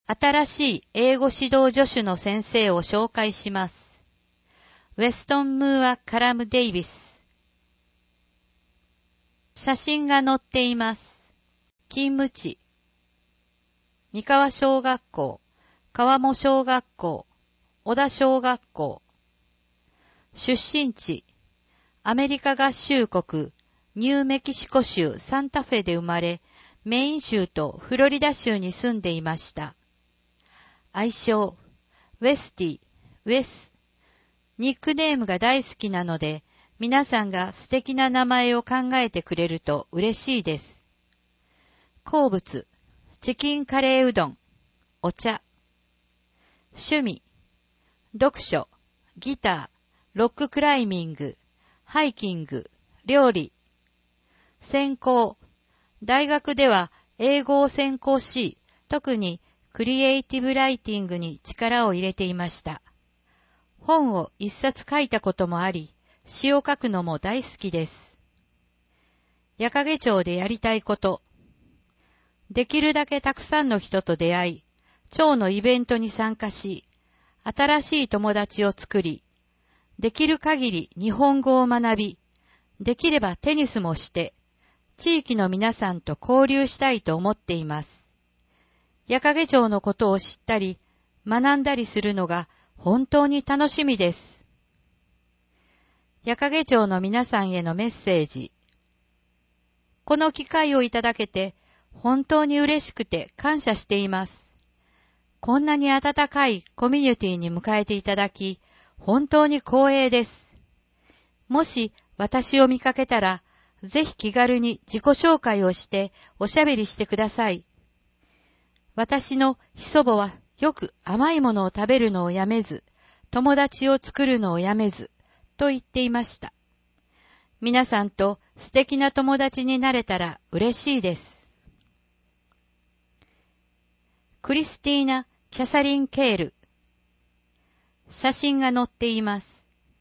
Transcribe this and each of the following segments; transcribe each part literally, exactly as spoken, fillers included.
新しい英語指導助手の先生を紹介します。ウェストン・ムーア・カラム・デイビス。写真が載っています。勤務地。三河小学校、川面小学校、小田小学校。出身地。アメリカ合衆国、ニューメキシコ州サンタフェで生まれ、メイン州とフロリダ州に住んでいました。愛称、ウェスティ、ウェス。ニックネームが大好きなので、皆さんが素敵な名前を考えてくれると嬉しいです。好物、チキンカレーうどん、お茶。趣味、読書、ギター、ロッククライミング、ハイキング、料理。専攻、大学では英語を専攻し、特にクリエイティブライティングに力を入れていました。本を一冊書いたこともあり、詩を書くのも大好きです。矢掛町でやりたいこと。できるだけたくさんの人と出会い、町のイベントに参加し、新しい友達を作り、できる限り日本語を学び、できればテニスもして、地域の皆さんと交流したいと思っています。矢掛町のことを知ったり、学んだりするのが本当に楽しみです。矢掛町の皆さんへのメッセージ。この機会をいただけて、本当に嬉しくて感謝しています。こんなに温かいコミュニティに迎えていただき、本当に光栄です。もし私を見かけたら、ぜひ気軽に自己紹介をしておしゃべりしてください。私の秘祖母はよく甘いものを食べるのをやめず、友達を作るのをやめず、と言っていました。皆さんと素敵な友達になれたら嬉しいです。クリスティーナ・キャサリン・ケール。写真が載っています。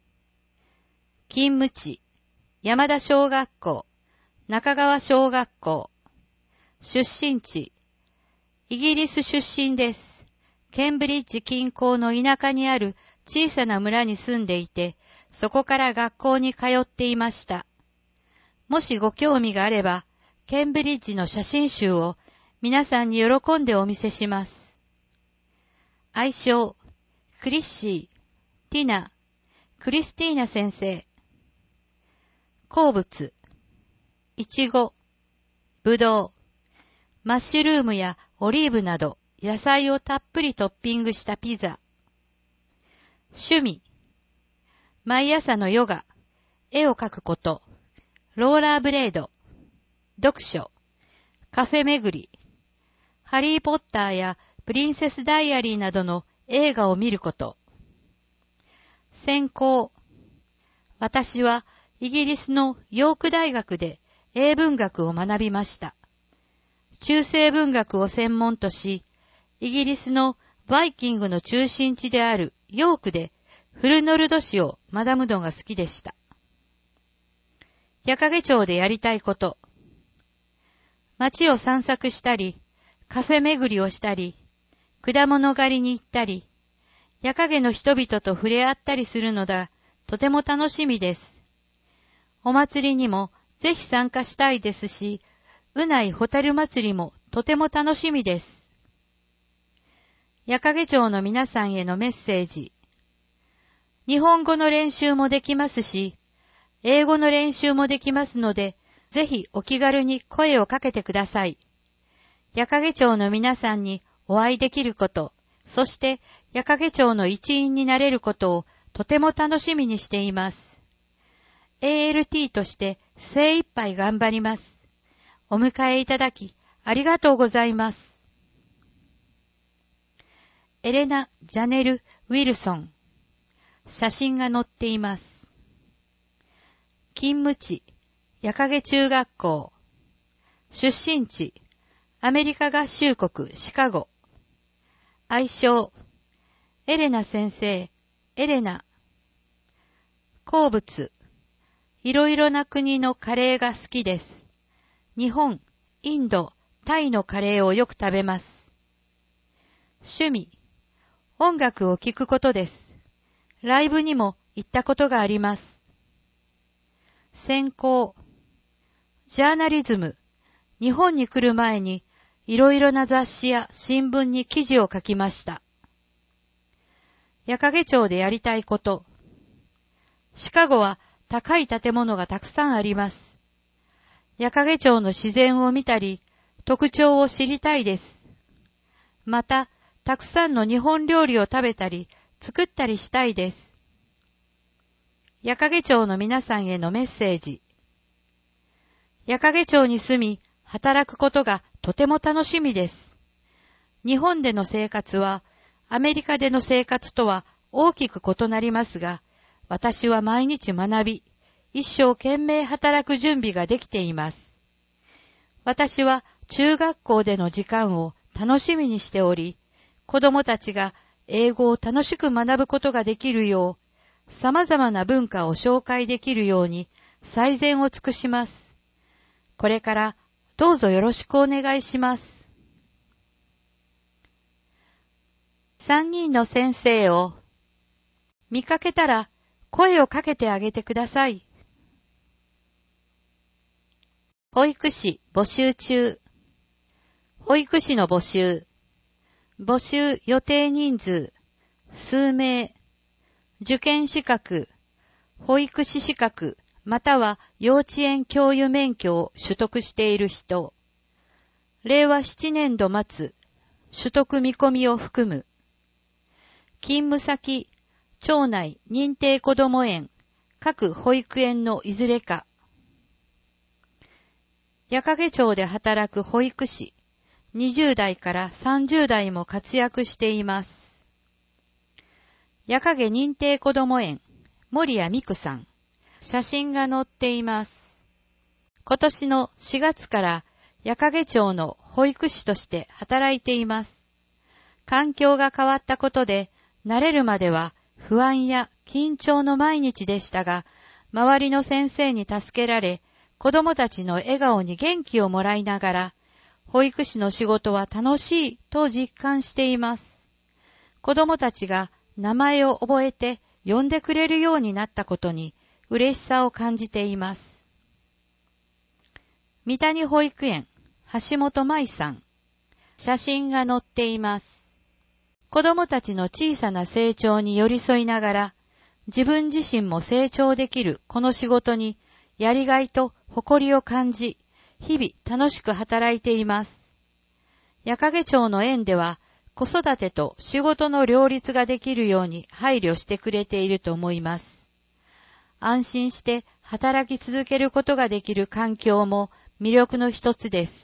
勤務地、山田小学校、中川小学校。出身地、イギリス出身です。ケンブリッジ近郊の田舎にある小さな村に住んでいて、そこから学校に通っていました。もしご興味があれば、ケンブリッジの写真集を皆さんに喜んでお見せします。愛称、クリッシー、ティナ、クリスティーナ先生。好物、イチゴ、ブドウ、マッシュルームやオリーブなど野菜をたっぷりトッピングしたピザ。趣味、毎朝のヨガ、絵を描くこと、ローラーブレード、読書、カフェ巡り、ハリーポッターやプリンセスダイアリーなどの映画を見ること。専攻、私はイギリスのヨーク大学で英文学を学びました。中世文学を専門とし、イギリスのバイキングの中心地であるヨークでフルノルド詩を学ぶのが好きでした。矢掛町でやりたいこと。街を散策したり、カフェ巡りをしたり、果物狩りに行ったり、矢掛の人々と触れ合ったりするのだ、とても楽しみです。お祭りにもぜひ参加したいですし、うないホタル祭りもとても楽しみです。矢掛町の皆さんへのメッセージ。日本語の練習もできますし、英語の練習もできますので、ぜひお気軽に声をかけてください。矢掛町の皆さんにお会いできること、そして矢掛町の一員になれることをとても楽しみにしています。エーエルティー として精一杯頑張ります。お迎えいただきありがとうございます。エレナ・ジャネル・ウィルソン。写真が載っています。勤務地、矢掛中学校。出身地、アメリカ合衆国シカゴ。愛称、エレナ先生、エレナ。好物、いろいろな国のカレーが好きです。日本、インド、タイのカレーをよく食べます。 趣味、音楽を聴くことです。ライブにも行ったことがあります。専攻、ジャーナリズム、日本に来る前にいろいろな雑誌や新聞に記事を書きました。矢掛町でやりたいこと。シカゴは高い建物がたくさんあります。矢掛町の自然を見たり、特徴を知りたいです。また、たくさんの日本料理を食べたり、作ったりしたいです。矢掛町の皆さんへのメッセージ。矢掛町に住み、働くことがとても楽しみです。日本での生活は、アメリカでの生活とは大きく異なりますが、私は毎日学び、一生懸命働く準備ができています。私は中学校での時間を楽しみにしており、子供たちが英語を楽しく学ぶことができるよう、様々な文化を紹介できるように最善を尽くします。これからどうぞよろしくお願いします。三人の先生を見かけたら声をかけてあげてください。保育士募集中。保育士の募集。募集予定人数、数名。受験資格、保育士資格、または幼稚園教諭免許を取得している人。れいわななねんど末、取得見込みを含む。勤務先、町内認定こども園、各保育園のいずれか。矢掛町で働く保育士、にじゅうだいからさんじゅうだいも活躍しています。矢掛認定こども園、森谷美久さん。写真が載っています。今年のしがつから矢掛町の保育士として働いています。環境が変わったことで、慣れるまでは不安や緊張の毎日でしたが、周りの先生に助けられ、子供たちの笑顔に元気をもらいながら、保育士の仕事は楽しいと実感しています。子供たちが名前を覚えて呼んでくれるようになったことに嬉しさを感じています。三谷保育園、橋本舞さん。写真が載っています。子供たちの小さな成長に寄り添いながら、自分自身も成長できるこの仕事にやりがいと誇りを感じ、日々楽しく働いています。矢掛町の園では、子育てと仕事の両立ができるように配慮してくれていると思います。安心して働き続けることができる環境も魅力の一つです。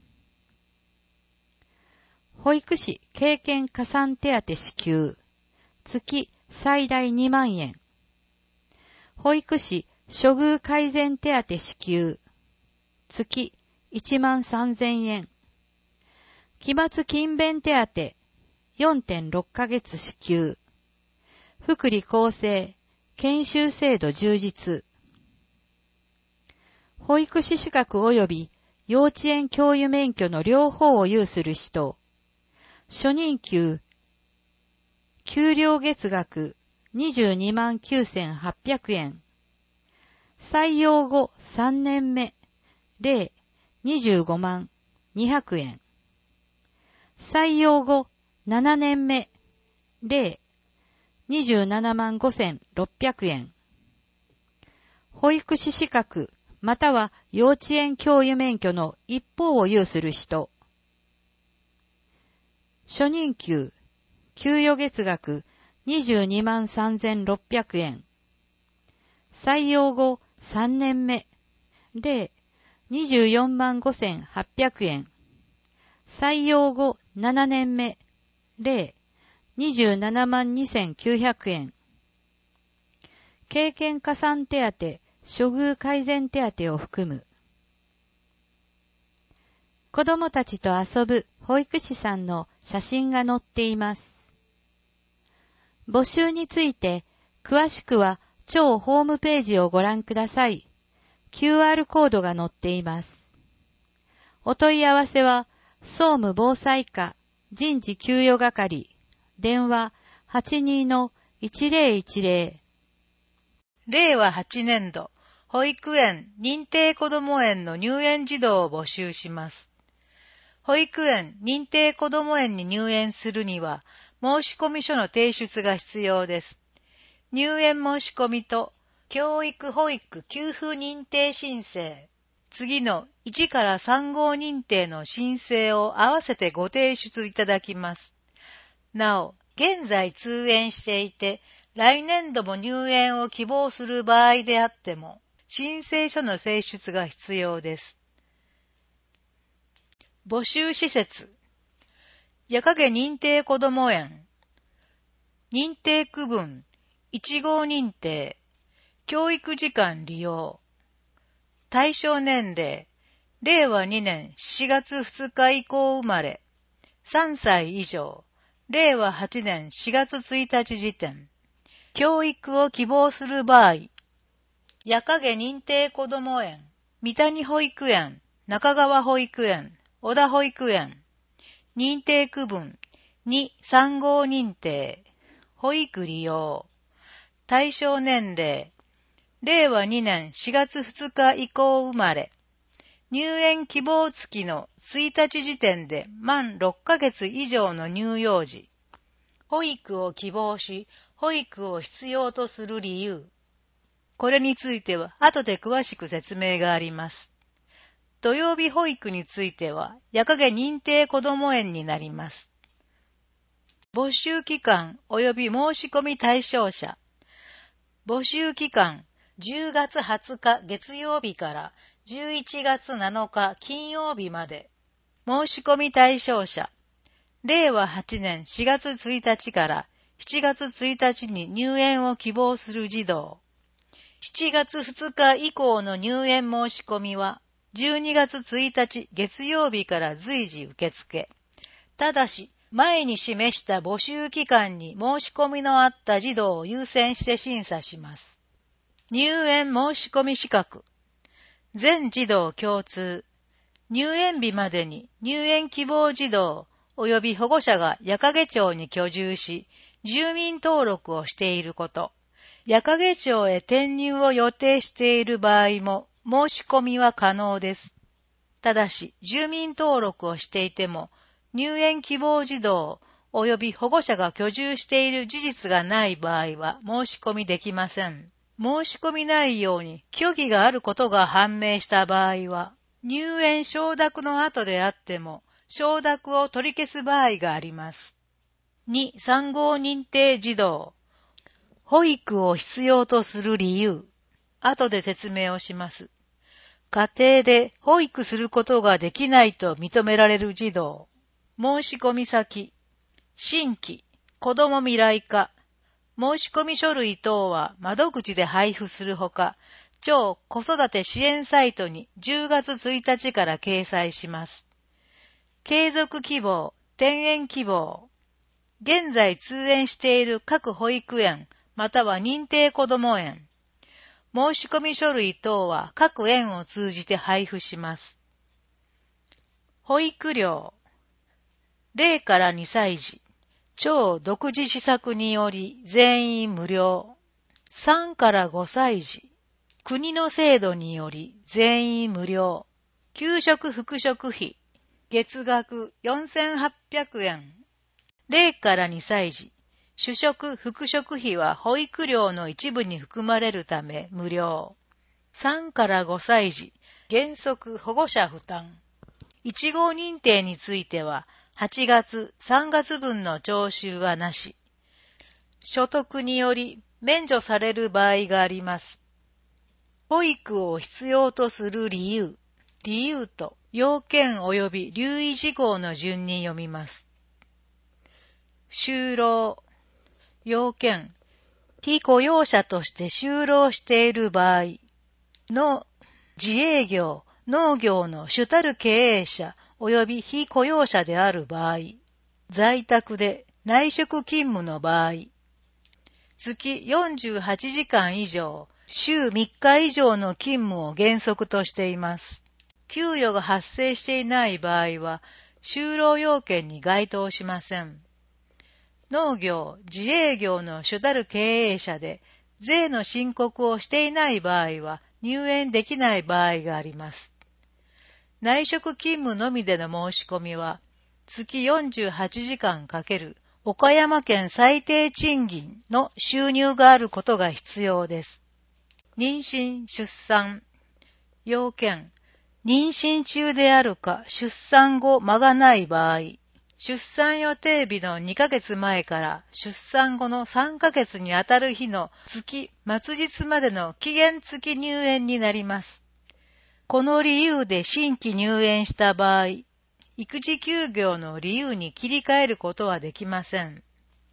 保育士経験加算手当支給。月最大にまんえん。保育士処遇改善手当支給。月いちまんさんぜんえん。期末勤勉手当 よんてんろっかげつ支給。福利厚生、研修制度充実。保育士資格及び幼稚園教諭免許の両方を有する人。初任給、給料月額にじゅうにまんきゅうせんはっぴゃくえん。採用後さんねんめ、例にじゅうごまんにひゃくえん。採用後ななねんめ、例にじゅうななまんごせんろっぴゃくえん。保育士資格または幼稚園教諭免許の一方を有する人。初任給、給与月額にじゅうにまんさんぜんろっぴゃくえん。採用後さんねんめ、例にじゅうよんまんごせんはっぴゃくえん。採用後ななねんめ、例にじゅうななまんにせんきゅうひゃくえん。経験加算手当、処遇改善手当を含む。子供たちと遊ぶ保育士さんの写真が載っています。募集について詳しくは町ホームページをご覧ください。キューアール コードが載っています。お問い合わせは総務防災課人事給与係、電話 はちにーのいちぜろいちぜろ。 れいわはちねんど、保育園、認定こども園の入園児童を募集します。保育園、認定こども園に入園するには、申込書の提出が必要です。入園申し込みと、教育保育給付認定申請、次のいちからさん号認定の申請を合わせてご提出いただきます。なお、現在通園していて、来年度も入園を希望する場合であっても、申請書の提出が必要です。募集施設、矢影認定こども園、認定区分、いち号認定、教育時間利用、対象年齢、れいわにねんしがつふつか以降生まれ、さんさい以上、れいわはちねんしがつついたち時点、教育を希望する場合、矢影認定こども園、三谷保育園、中川保育園、小田保育園、認定区分、に、さん号認定、保育利用、対象年齢、れいわにねんしがつふつか以降生まれ、入園希望月のついたち時点で満ろっかげつ以上の乳幼児、保育を希望し、保育を必要とする理由。これについては後で詳しく説明があります。土曜日保育については、矢影認定こども園になります。募集期間及び申し込み対象者。募集期間、じゅうがつはつか月曜日からじゅういちがつなのか金曜日まで。申し込み対象者。れいわはちねんしがつついたちからしちがつついたちに入園を希望する児童。しちがつふつか以降の入園申し込みは、じゅうにがつついたち月曜日から随時受付。ただし、前に示した募集期間に申し込みのあった児童を優先して審査します。入園申し込み資格。全児童共通。入園日までに入園希望児童及び保護者が矢掛町に居住し、住民登録をしていること。矢掛町へ転入を予定している場合も申し込みは可能です。ただし、住民登録をしていても、入園希望児童及び保護者が居住している事実がない場合は申し込みできません。申し込み内容に虚偽があることが判明した場合は、入園承諾の後であっても、承諾を取り消す場合があります。に、さん号認定児童。保育を必要とする理由。後で説明をします。家庭で保育することができないと認められる児童。申し込み先。新規、子ども未来課。申し込み書類等は窓口で配布するほか、町子育て支援サイトにじゅうがつついたちから掲載します。継続希望、転園希望。現在通園している各保育園、または認定こども園。申し込み書類等は各園を通じて配布します。保育料。れいからにさい児。町独自施策により全員無料。さんからごさい児。国の制度により全員無料。給食副食費。月額よんせんはっぴゃくえん。れいからにさい児。主食副食費は保育料の一部に含まれるため無料。さんからごさい児。原則保護者負担。いち号認定については、はちがつ、さんがつぶんの徴収はなし。所得により免除される場合があります。保育を必要とする理由、理由と要件及び留意事項の順に読みます。就労、要件、非雇用者として就労している場合の自営業、農業の主たる経営者及び非雇用者である場合、在宅で内職勤務の場合、月よんじゅうはちじかん以上、週みっか以上の勤務を原則としています。給与が発生していない場合は、 就労要件に該当しません。農業、自営業の主たる経営者で、税の申告をしていない場合は入園できない場合があります。内職勤務のみでの申し込みは、月よんじゅうはちじかん×岡山県最低賃金の収入があることが必要です。妊娠・出産。要件。妊娠中であるか出産後間がない場合、出産予定日のにかげつまえから出産後のさんかげつにあたる日の月末日までの期限付き入園になります。この理由で新規入園した場合、育児休業の理由に切り替えることはできません。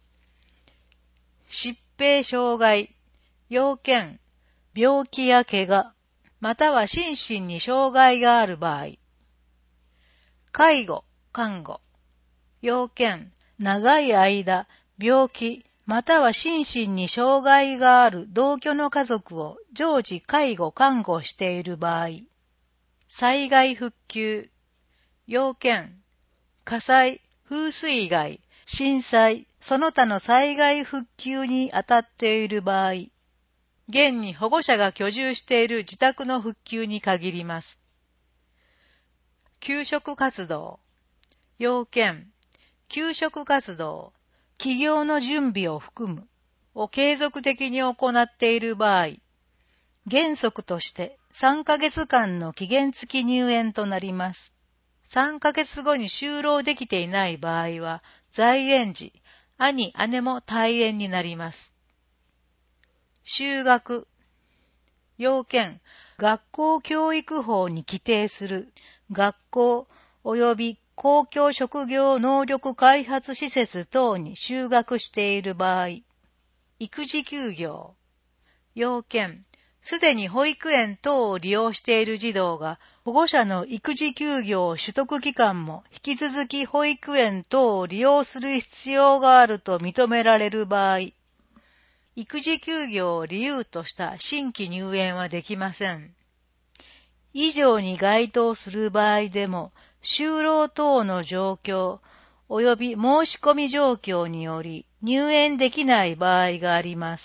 疾病障害。要件。病気や怪我、または心身に障害がある場合。介護、看護。要件。長い間、病気、または心身に障害がある同居の家族を常時介護・看護している場合。災害復旧。要件。火災、風水害、震災、その他の災害復旧にあたっている場合。現に保護者が居住している自宅の復旧に限ります。給食活動。要件。給食活動、起業の準備を含む、を継続的に行っている場合、原則としてさんかげつかんの期限付き入園となります。さんかげつごに就労できていない場合は、在園時、兄、姉も退園になります。就学。要件、学校教育法に規定する学校及び公共職業能力開発施設等に就学している場合。育児休業。要件、すでに保育園等を利用している児童が保護者の育児休業取得期間も引き続き保育園等を利用する必要があると認められる場合。育児休業を理由とした新規入園はできません。以上に該当する場合でも、就労等の状況及び申し込み状況により入園できない場合があります。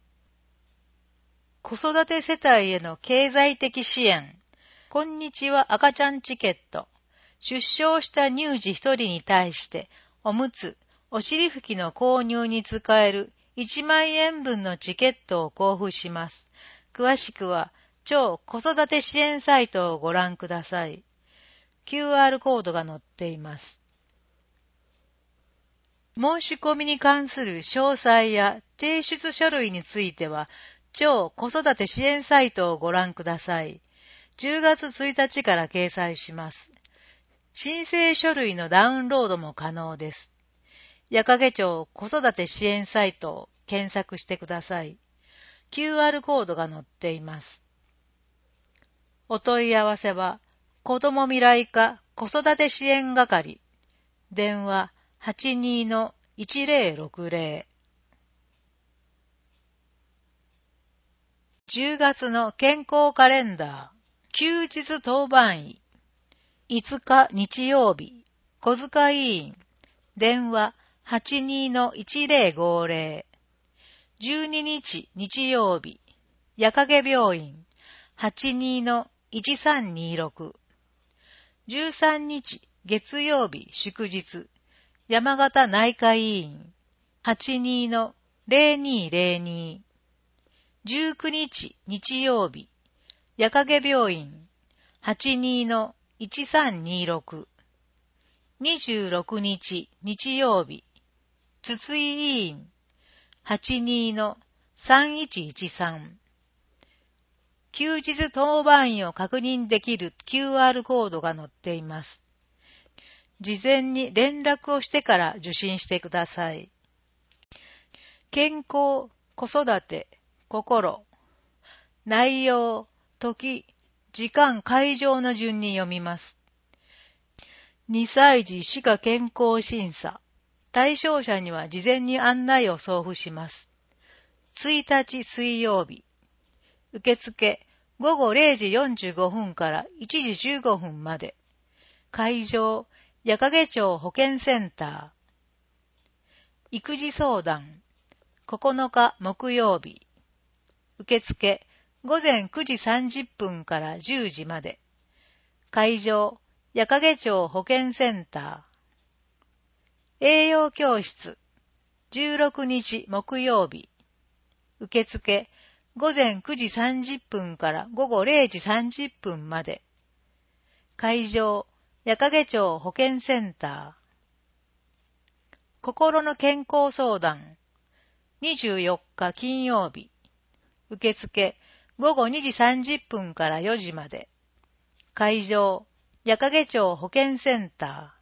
子育て世帯への経済的支援。こんにちは赤ちゃんチケット。出生した乳児ひとりに対しておむつ、お尻拭きの購入に使えるいちまんえんぶんのチケットを交付します。詳しくは、超子育て支援サイトをご覧ください。キューアール コードが載っています。申し込みに関する詳細や提出書類については、超子育て支援サイトをご覧ください。じゅうがつついたちから掲載します。申請書類のダウンロードも可能です。矢掛町子育て支援サイトを検索してください。キューアール コードが載っています。お問い合わせは、子ども未来課子育て支援係、電話 はちにーのいちぜろろくぜろ。じゅうがつの健康カレンダー、休日当番医、いつか日曜日、小塚医院、電話 はちにーのいちぜろごぜろ。じゅうににち日曜日、矢掛病院、はちにーのいちさんにーろく。じゅうさんにち月曜日祝日、山形内科医院、はちにーのぜろにーぜろに。じゅうくにち日曜日、矢掛病院、はちにーのいちさんにーろく。にじゅうろくにち日曜日、筒井医院、はちにーのさんいちいちさん。休日当番医を確認できる キューアール コードが載っています。事前に連絡をしてから受診してください。健康、子育て、心。内容、時、時間、会場の順に読みます。にさい児歯科健康審査。対象者には事前に案内を送付します。ついたち水曜日。受付、ごごれいじよんじゅうごふんからいちじじゅうごふんまで。会場、 矢掛町保健センター。育児相談。ここのか木曜日。受付、午前くじさんじゅっぷんからじゅうじまで。会場、矢掛町保健センター。栄養教室、じゅうろくにち木曜日。受付、午前くじさんじゅっぷんから午後れいじさんじゅっぷんまで。会場、矢掛町保健センター。心の健康相談。にじゅうよっか金曜日。受付、午後にじさんじゅっぷんからよじまで。会場、矢掛町保健センター。